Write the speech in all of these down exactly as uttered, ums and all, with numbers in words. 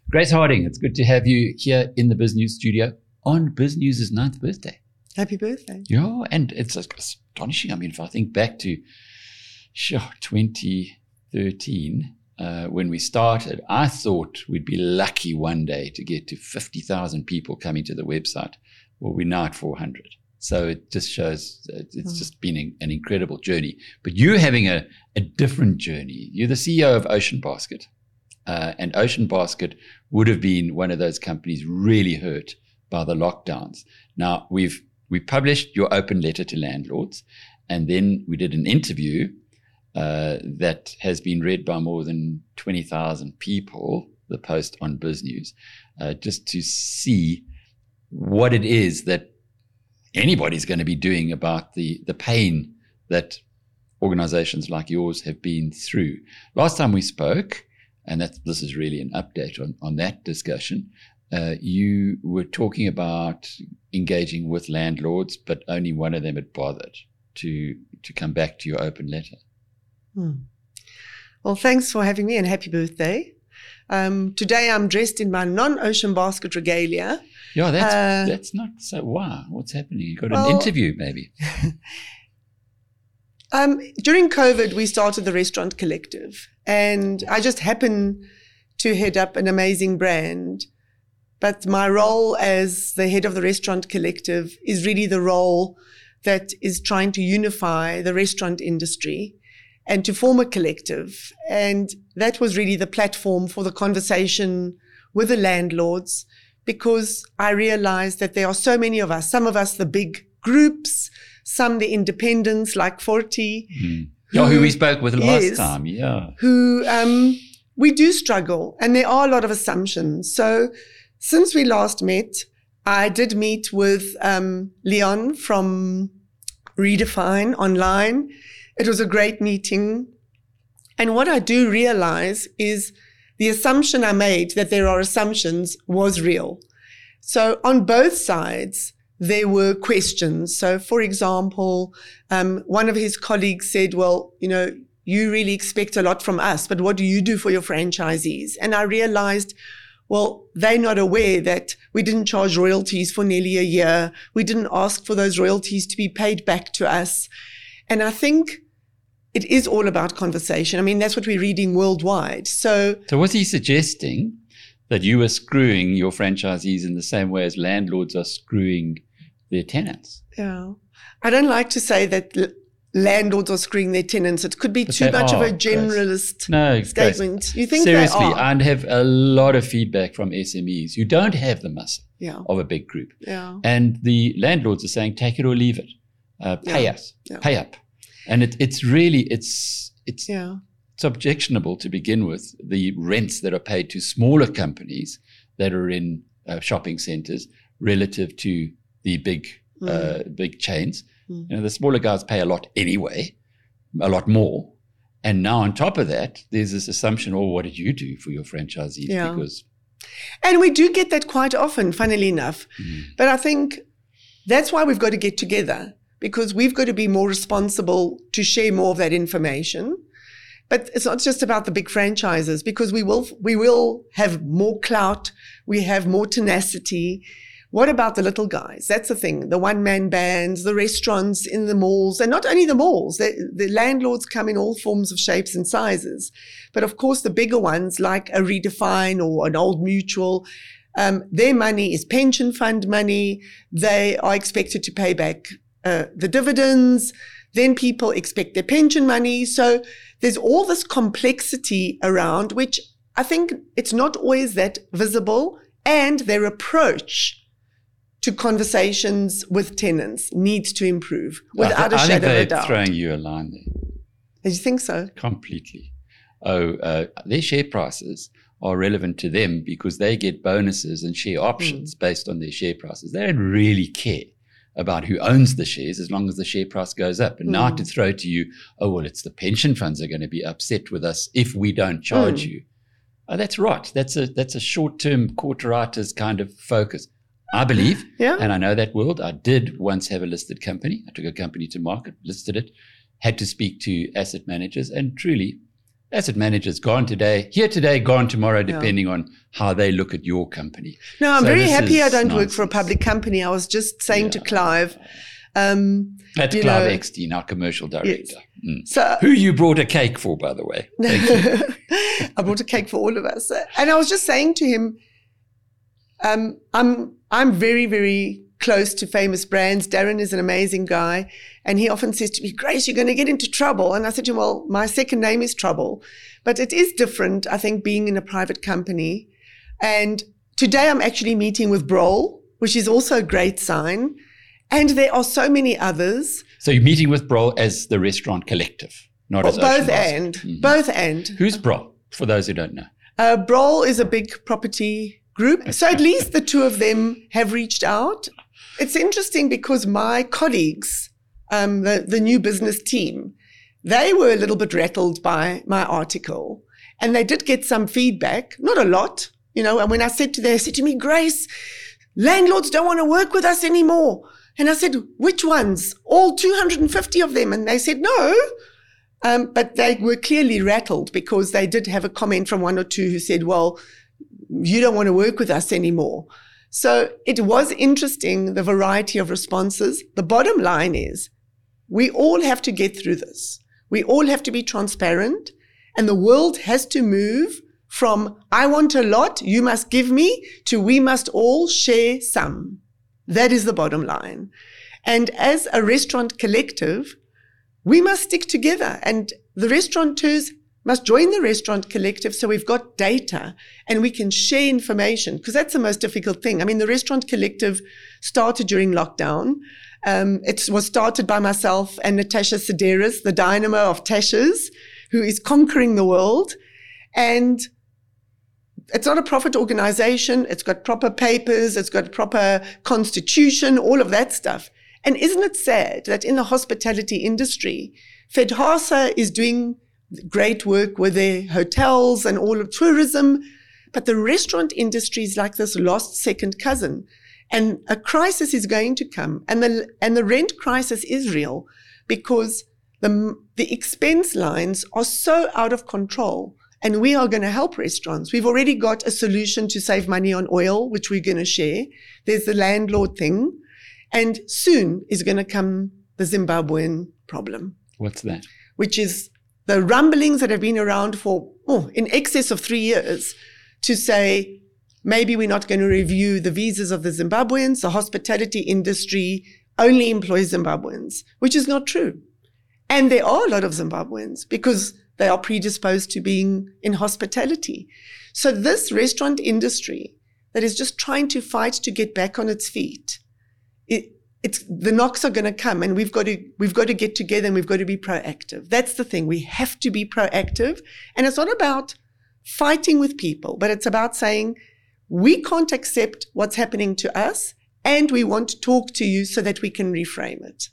Grace Harding, it's good to have you here in the BizNews studio on BizNews' ninth birthday. Happy birthday. Yeah, and it's astonishing. I mean, if I think back to sure, twenty thirteen, uh, when we started, I thought we'd be lucky one day to get to fifty thousand people coming to the website. Well, we're now at four hundred. So it just shows it's mm. just been an incredible journey. But you're having a, a different journey. You're the C E O of Ocean Basket. Uh, and Ocean Basket would have been one of those companies really hurt by the lockdowns. Now, we've we published your open letter to landlords, and then we did an interview uh, that has been read by more than twenty thousand people, the post on BizNews, uh, just to see what it is that anybody's going to be doing about the, the pain that organizations like yours have been through. Last time we spoke, and that this is really an update on, on that discussion, uh, you were talking about engaging with landlords, but only one of them had bothered to to come back to your open letter. Hmm. Well, thanks for having me and happy birthday. Um, today I'm dressed in my non-Ocean Basket regalia. Yeah, that's uh, that's not so. Wow, what's happening? You got well, an interview, maybe? um, during COVID, we started the Restaurant Collective, and I just happened to head up an amazing brand. But my role as the head of the Restaurant Collective is really the role that is trying to unify the restaurant industry and to form a collective. And that was really the platform for the conversation with the landlords, because I realized that there are so many of us, some of us the big groups, some the independents like Forty. Mm. Who, yeah, who we spoke with last yes, time, yeah. Who um, we do struggle, and there are a lot of assumptions. So since we last met, I did meet with um, Leon from Redefine online. It was a great meeting. And what I do realize is the assumption I made that there are assumptions was real. So on both sides, there were questions. So for example, um, one of his colleagues said, well, you know, you really expect a lot from us, but what do you do for your franchisees? And I realized, well, they're not aware that we didn't charge royalties for nearly a year. We didn't ask for those royalties to be paid back to us. And I think it is all about conversation. I mean, that's what we're reading worldwide. So, so was he suggesting that you were screwing your franchisees in the same way as landlords are screwing their tenants? Yeah. I don't like to say that l- landlords are screwing their tenants. It could be But too much are, of a generalist no, statement. Grace, You think seriously, they are? I'd have a lot of feedback from S M Es who don't have the muscle yeah. of a big group. Yeah. And the landlords are saying, take it or leave it. Uh, pay Yeah. us, Yeah. pay up. And it, it's really, it's it's Yeah. it's objectionable to begin with, the rents that are paid to smaller companies that are in uh, shopping centers relative to the big Mm. uh, big chains. Mm. You know, the smaller guys pay a lot anyway, a lot more. And now on top of that, there's this assumption, oh, what did you do for your franchisees? Yeah. Because And we do get that quite often, funnily enough. Mm. But I think that's why we've got to get together, because we've got to be more responsible to share more of that information. But it's not just about the big franchises, because we will we will have more clout, we have more tenacity. What about the little guys? That's the thing. The one-man bands, the restaurants in the malls, and not only the malls. The, the landlords come in all forms of shapes and sizes. But of course, the bigger ones like a Redefine or an Old Mutual, um, their money is pension fund money. They are expected to pay back uh, the dividends. Then people expect their pension money. So there's all this complexity around, which I think it's not always that visible, and their approach to conversations with tenants needs to improve without I th- a shadow of I a think they're doubt. throwing you a line there. Do you think so? Completely. Oh, uh, their share prices are relevant to them because they get bonuses and share options mm. based on their share prices. They don't really care about who owns the shares as long as the share price goes up. And mm. now to throw to you, oh, well, it's the pension funds are going to be upset with us if we don't charge mm. you. Oh, that's right. That's a that's a short-term quarteritis kind of focus. I believe, yeah. and I know that world. I did once have a listed company. I took a company to market, listed it, had to speak to asset managers, and truly, asset managers gone today, here today, gone tomorrow, depending yeah. on how they look at your company. No, I'm so very happy I don't nonsense. work for a public company. I was just saying yeah. to Clive. Um, That's Clive know, Eckstein, our commercial director. Yes. Mm. So, who you brought a cake for, by the way. Thank you. I brought a cake for all of us. And I was just saying to him, um, I'm I'm very, very close to famous brands. Darren is an amazing guy. And he often says to me, Grace, you're going to get into trouble. And I said to him, well, my second name is Trouble. But it is different, I think, being in a private company. And today I'm actually meeting with Broll, which is also a great sign. And there are so many others. So you're meeting with Broll as the restaurant collective, not well, as both Ocean and. Mm-hmm. Both and. Who's Broll, for those who don't know? Uh, Broll is a big property group. So at least the two of them have reached out. It's interesting because my colleagues, um, the, the new business team, they were a little bit rattled by my article. And they did get some feedback, not a lot, you know. And when I said to them, they said to me, Grace, landlords don't want to work with us anymore. And I said, which ones? All two hundred fifty of them? And they said, no. Um, but they were clearly rattled because they did have a comment from one or two who said, well, you don't want to work with us anymore. So it was interesting, the variety of responses. The bottom line is we all have to get through this. We all have to be transparent, and the world has to move from I want a lot, you must give me, to we must all share some. That is the bottom line. And as a restaurant collective, we must stick together, and the restaurateurs must join the restaurant collective so we've got data and we can share information, because that's the most difficult thing. I mean, the restaurant collective started during lockdown. Um, it was started by myself and Natasha Sedaris, the dynamo of Tasha's, who is conquering the world. And it's not a profit organization. It's got proper papers. It's got proper constitution, all of that stuff. And isn't it sad that in the hospitality industry, FedHasa is doing great work with their hotels and all of tourism, but the restaurant industry is like this lost second cousin. And a crisis is going to come. And the, and the rent crisis is real because the, the expense lines are so out of control. And we are going to help restaurants. We've already got a solution to save money on oil, which we're going to share. There's the landlord thing. And soon is going to come the Zimbabwean problem. What's that? Which is the rumblings that have been around for oh, in excess of three years to say, maybe we're not going to review the visas of the Zimbabweans. The hospitality industry only employs Zimbabweans, which is not true. And there are a lot of Zimbabweans because they are predisposed to being in hospitality. So this restaurant industry that is just trying to fight to get back on its feet, it, it's, the knocks are going to come, and we've got to, we've got to get together and we've got to be proactive. That's the thing. We have to be proactive. And it's not about fighting with people, but it's about saying, we can't accept what's happening to us, and we want to talk to you so that we can reframe it.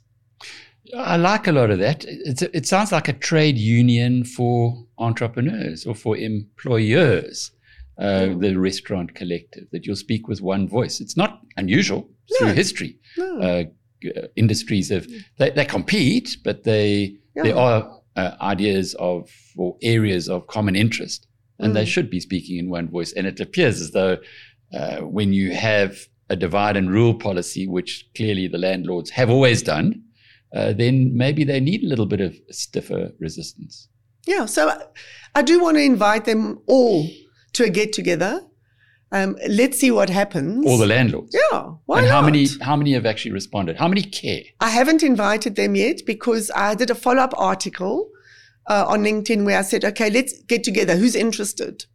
I like a lot of that. It's a, it sounds like a trade union for entrepreneurs or for employers, uh, mm. the restaurant collective, that you'll speak with one voice. It's not unusual no. through history. No. Uh, industries have, they, they compete, but they yeah. there are uh, ideas of or areas of common interest, and mm. they should be speaking in one voice. And it appears as though uh, when you have a divide and rule policy, which clearly the landlords have always done, Uh, then maybe they need a little bit of stiffer resistance. Yeah, so I do want to invite them all to a get-together. Um, let's see what happens. All the landlords? Yeah, why and not? how many, how many have actually responded? How many care? I haven't invited them yet because I did a follow-up article uh, on LinkedIn where I said, okay, let's get together. Who's interested?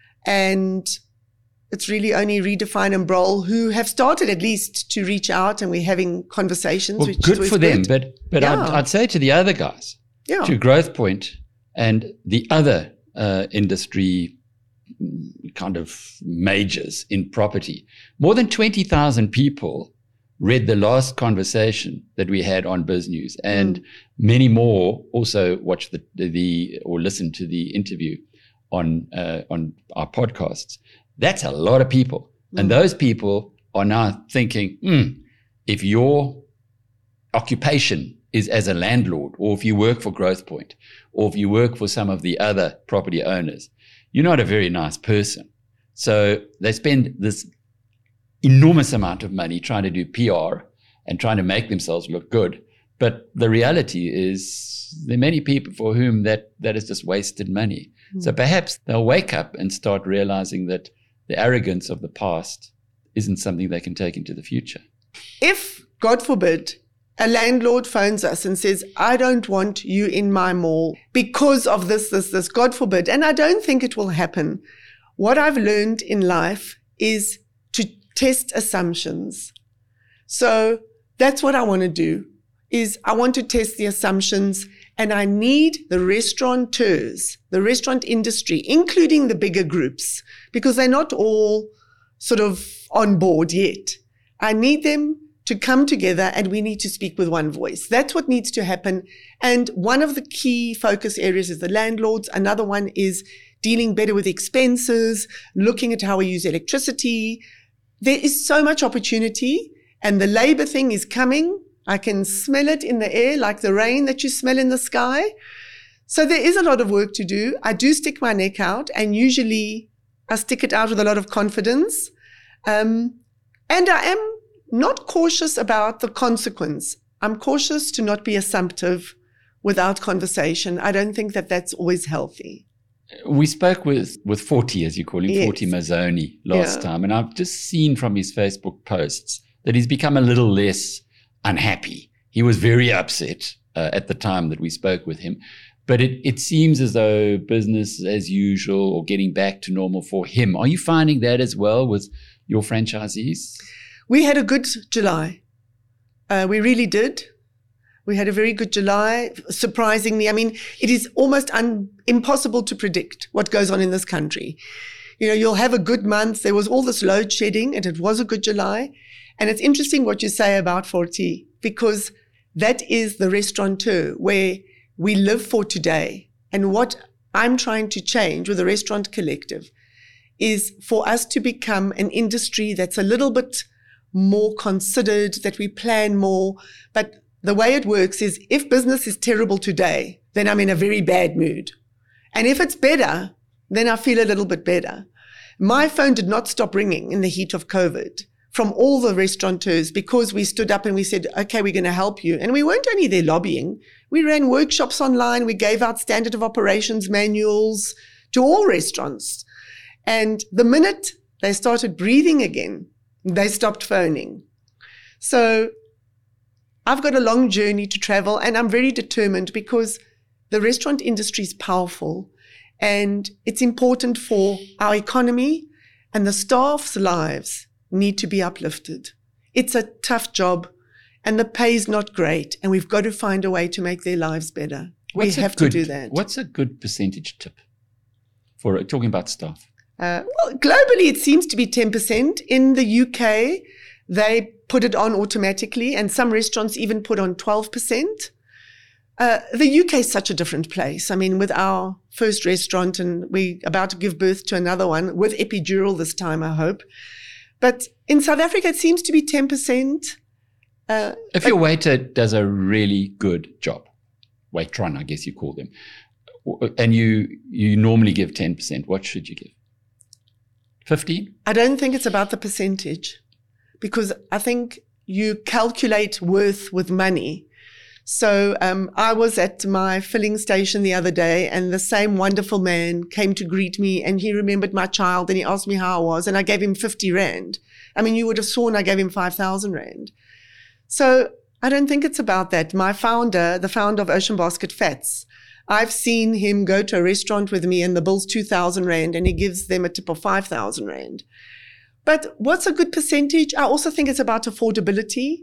And it's really only Redefine and Broll who have started at least to reach out, and we're having conversations. Well, which good is for good. them. But but yeah. I'd, I'd say to the other guys, yeah. to Growth Point and the other uh, industry kind of majors in property, more than twenty thousand people read the last conversation that we had on BizNews, and mm. many more also watched the, the or listened to the interview on uh, on our podcasts. That's a lot of people. Mm. And those people are now thinking, mm, if your occupation is as a landlord, or if you work for Growthpoint, or if you work for some of the other property owners, you're not a very nice person. So they spend this enormous amount of money trying to do P R and trying to make themselves look good. But the reality is there are many people for whom that, that is just wasted money. Mm. So perhaps they'll wake up and start realizing that the arrogance of the past isn't something they can take into the future. If, God forbid, a landlord phones us and says, I don't want you in my mall because of this, this, this, God forbid, and I don't think it will happen. What I've learned in life is to test assumptions. So that's what I want to do, is I want to test the assumptions, and I need the restaurateurs, the restaurant industry, including the bigger groups, because they're not all sort of on board yet. I need them to come together, and we need to speak with one voice. That's what needs to happen. And one of the key focus areas is the landlords. Another one is dealing better with expenses, looking at how we use electricity. There is so much opportunity, and the labor thing is coming. I can smell it in the air like the rain that you smell in the sky. So there is a lot of work to do. I do stick my neck out, and usually I stick it out with a lot of confidence. Um, and I am not cautious about the consequence. I'm cautious to not be assumptive without conversation. I don't think that that's always healthy. We spoke with, with Forty, as you call him, Yes. Forty Mazzoni last Yeah. time, and I've just seen from his Facebook posts that he's become a little less unhappy. He was very upset uh, at the time that we spoke with him, but it, it seems as though business as usual or getting back to normal for him. Are you finding that as well with your franchisees? We had a good July. Uh, we really did. We had a very good July, surprisingly. I mean, it is almost un- impossible to predict what goes on in this country. You know, you'll have a good month. There was all this load shedding, and it was a good July. And it's interesting what you say about Forty, because that is the restaurateur where we live for today. And what I'm trying to change with the Restaurant Collective is for us to become an industry that's a little bit more considered, that we plan more. But the way it works is if business is terrible today, then I'm in a very bad mood. And if it's better, then I feel a little bit better. My phone did not stop ringing in the heat of COVID from all the restaurateurs, because we stood up and we said, okay, we're going to help you. And we weren't only there lobbying. We ran workshops online. We gave out standard of operations manuals to all restaurants. And the minute they started breathing again, they stopped phoning. So I've got a long journey to travel, and I'm very determined, because the restaurant industry is powerful, and it's important for our economy, and the staff's lives need to be uplifted. It's a tough job, and the pay is not great, and we've got to find a way to make their lives better. What's we a have good, to do that. What's a good percentage tip for uh, talking about staff? Uh, well, globally, it seems to be ten percent. In the U K, they put it on automatically, and some restaurants even put on twelve percent. Uh, the U K is such a different place. I mean, with our first restaurant, and we're about to give birth to another one with epidural this time, I hope. But in South Africa, it seems to be ten percent. Uh, if your waiter does a really good job, waitron, I guess you call them, and you you normally give ten percent, what should you give? fifteen? I don't think it's about the percentage, because I think you calculate worth with money. So um, I was at my filling station the other day, and the same wonderful man came to greet me, and he remembered my child, and he asked me how I was, and I gave him fifty rand. I mean, you would have sworn I gave him five thousand rand. So I don't think it's about that. My founder, the founder of Ocean Basket Fats, I've seen him go to a restaurant with me and the bill's two thousand rand, and he gives them a tip of five thousand rand. But what's a good percentage? I also think it's about affordability.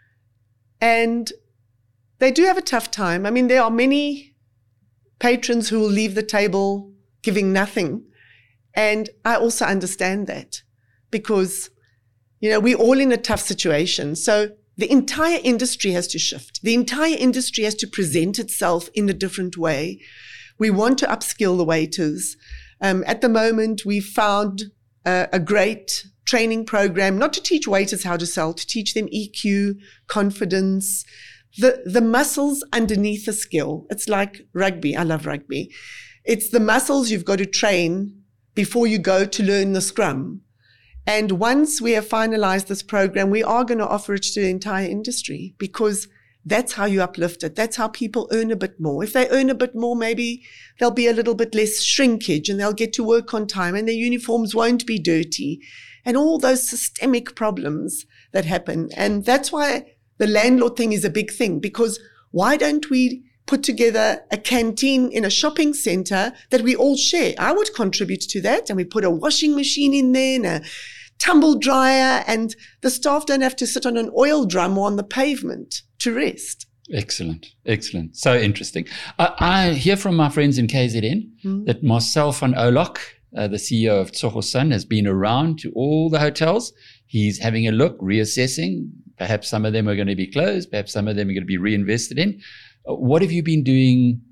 And they do have a tough time. I mean, there are many patrons who will leave the table giving nothing. And I also understand that, because, you know, we're all in a tough situation. So the entire industry has to shift. The entire industry has to present itself in a different way. We want to upskill the waiters. Um, at the moment, we've found uh, a great training program, not to teach waiters how to sell, to teach them E Q, confidence, the, the muscles underneath the skill. It's like rugby. I love rugby. It's the muscles you've got to train before you go to learn the scrum. And once we have finalized this program, we are going to offer it to the entire industry, because that's how you uplift it. That's how people earn a bit more. If they earn a bit more, maybe there'll be a little bit less shrinkage and they'll get to work on time and their uniforms won't be dirty, and all those systemic problems that happen. And that's why the landlord thing is a big thing, because why don't we put together a canteen in a shopping center that we all share? I would contribute to that, and we put a washing machine in there and a tumble dryer, and the staff don't have to sit on an oil drum or on the pavement to rest. Excellent. Excellent. So interesting. I, I hear from my friends in K Z N mm. that Marcel van Oorlog, uh, the C E O of Tsogo Sun, has been around to all the hotels. He's having a look, reassessing. Perhaps some of them are going to be closed. Perhaps some of them are going to be reinvested in. Uh, what have you been doing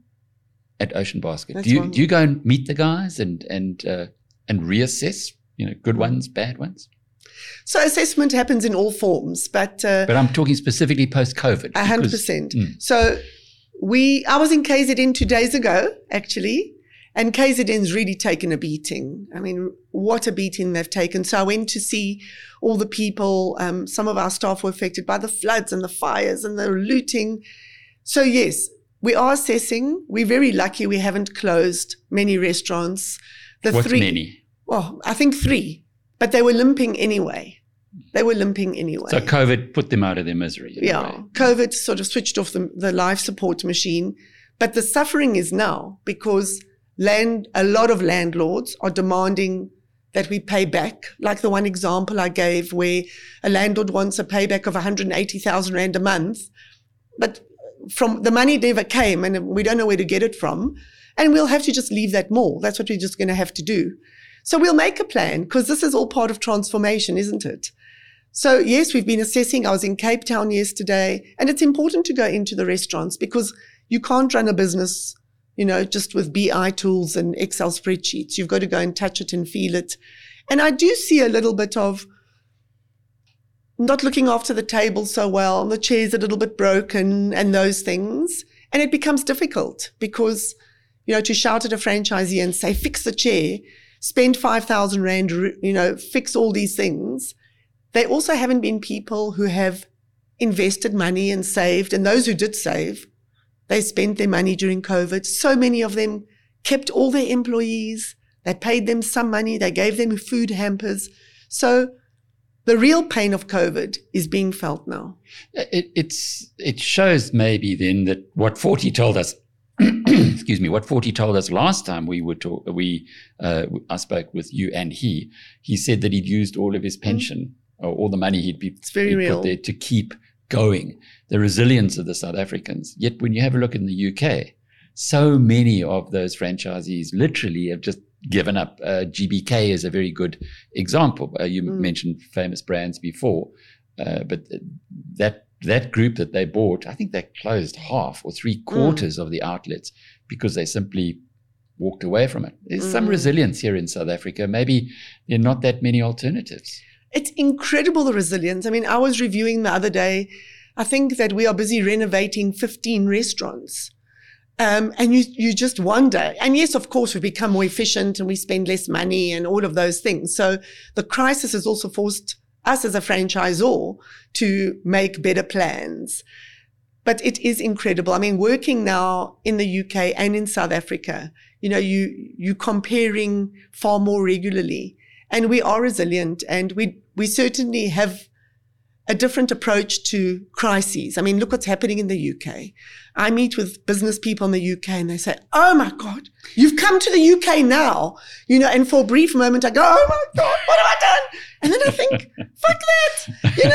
at Ocean Basket? That's do you one. do you go and meet the guys and and uh, and reassess? You know, good ones, bad ones. So assessment happens in all forms, but uh, but I'm talking specifically post-COVID. A hundred percent. So we, I was in K Z N two days ago, actually, and K Z N's really taken a beating. I mean, what a beating they've taken. So I went to see all the people. Um, some of our staff were affected by the floods and the fires and the looting. So yes, we are assessing. We're very lucky we haven't closed many restaurants. The What's three, many? Well, I think three, but they were limping anyway. They were limping anyway. So COVID put them out of their misery. Yeah, COVID sort of switched off the, the life support machine. But the suffering is now because land, a lot of landlords are demanding that we pay back. Like the one example I gave where a landlord wants a payback of one hundred eighty thousand rand a month, but from the money never came and we don't know where to get it from. And we'll have to just leave that mall. That's what we're just going to have to do. So we'll make a plan, because this is all part of transformation, isn't it? So yes, we've been assessing. I was in Cape Town yesterday, and it's important to go into the restaurants because you can't run a business, you know, just with B I tools and Excel spreadsheets. You've got to go and touch it and feel it. And I do see a little bit of not looking after the table so well, the chair's a little bit broken and those things. And it becomes difficult because, you know, to shout at a franchisee and say, fix the chair, spend five thousand rand, you know, fix all these things. They also haven't been people who have invested money and saved. And those who did save, they spent their money during COVID. So many of them kept all their employees. They paid them some money. They gave them food hampers. So the real pain of COVID is being felt now. It, it's, it shows maybe then that what Forty told us, excuse me, what Forty told us last time we would talk, we, uh, I spoke with you and he, he said that he'd used all of his pension mm. or all the money he'd, be, it's very he'd real. put there to keep going, the resilience of the South Africans. Yet when you have a look in the U K, so many of those franchisees literally have just given up. Uh, G B K is a very good example. Uh, you mm. mentioned famous brands before, uh, but that that group that they bought, I think they closed half or three quarters mm. of the outlets because they simply walked away from it. There's mm. some resilience here in South Africa. Maybe there are not that many alternatives. It's incredible, the resilience. I mean, I was reviewing the other day, I think that we are busy renovating fifteen restaurants. Um, and you, you just wonder. And yes, of course, we've become more efficient and we spend less money and all of those things. So the crisis has also forced us as a franchisor to make better plans. But it is incredible. I mean, working now in the U K and in South Africa, you know, you, you comparing far more regularly. And we are resilient, and we, we certainly have a different approach to crises. I mean, look what's happening in the U K. I meet with business people in the U K and they say, oh my God, you've come to the U K now. You know, and for a brief moment I go, oh my God, what have I done? And then I think, fuck that. You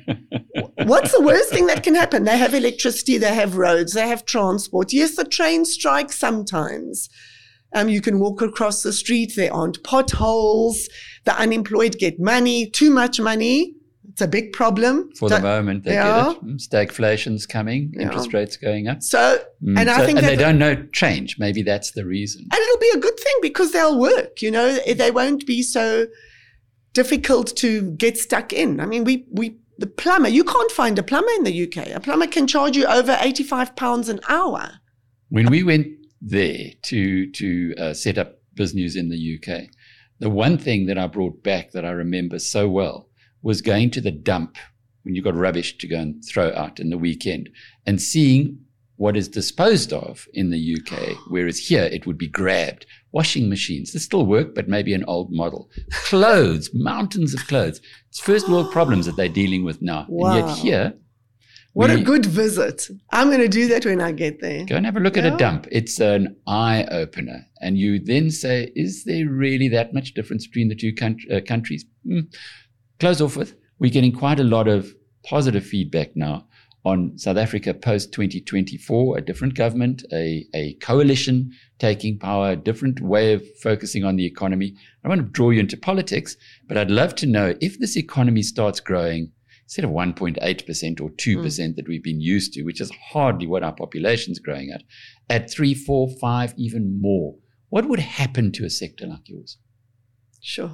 know, what's the worst thing that can happen? They have electricity, they have roads, they have transport. Yes, the train strikes sometimes. Um, you can walk across the street, there aren't potholes, the unemployed get money, too much money. It's a big problem. For the moment, they yeah. get it. Stagflation's coming, yeah. interest rates going up. So, mm. and I so, think and that they don't know change. Maybe that's the reason. And it'll be a good thing because they'll work. You know, they won't be so difficult to get stuck in. I mean, we we the plumber, you can't find a plumber in the U K. A plumber can charge you over eighty-five pounds an hour. When we went there to to uh, set up BizNews in the U K, the one thing that I brought back that I remember so well was going to the dump when you got rubbish to go and throw out in the weekend and seeing what is disposed of in the U K, whereas here it would be grabbed. Washing machines, they still work, but maybe an old model. Clothes, mountains of clothes. It's first world problems that they're dealing with now. Wow. And yet here, what we, a good visit. I'm going to do that when I get there. Go and have a look yeah. at a dump. It's an eye-opener. And you then say, is there really that much difference between the two country, uh, countries? Mm. Close off with, we're getting quite a lot of positive feedback now on South Africa post twenty twenty-four, a different government, a, a coalition taking power, a different way of focusing on the economy. I don't want to draw you into politics, but I'd love to know if this economy starts growing instead of one point eight percent or two percent mm. that we've been used to, which is hardly what our population's growing at, at three, four, five, even more, what would happen to a sector like yours? Sure.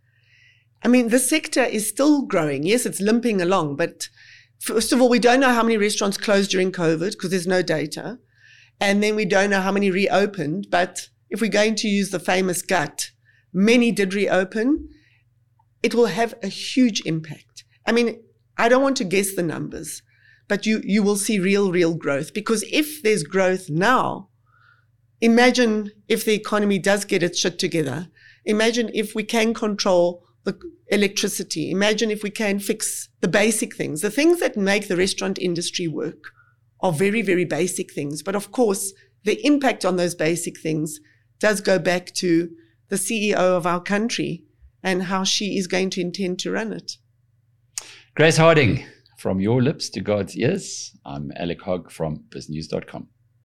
I mean, the sector is still growing. Yes, it's limping along, but first of all, we don't know how many restaurants closed during COVID because there's no data. And then we don't know how many reopened. But if we're going to use the famous gut, many did reopen. It will have a huge impact. I mean, I don't want to guess the numbers, but you, you will see real, real growth. Because if there's growth now, imagine if the economy does get its shit together. Imagine if we can control the electricity. Imagine if we can fix the basic things. The things that make the restaurant industry work are very, very basic things. But of course, the impact on those basic things does go back to the C E O of our country and how she is going to intend to run it. Grace Harding, from your lips to God's ears. I'm Alec Hogg from biz news dot com.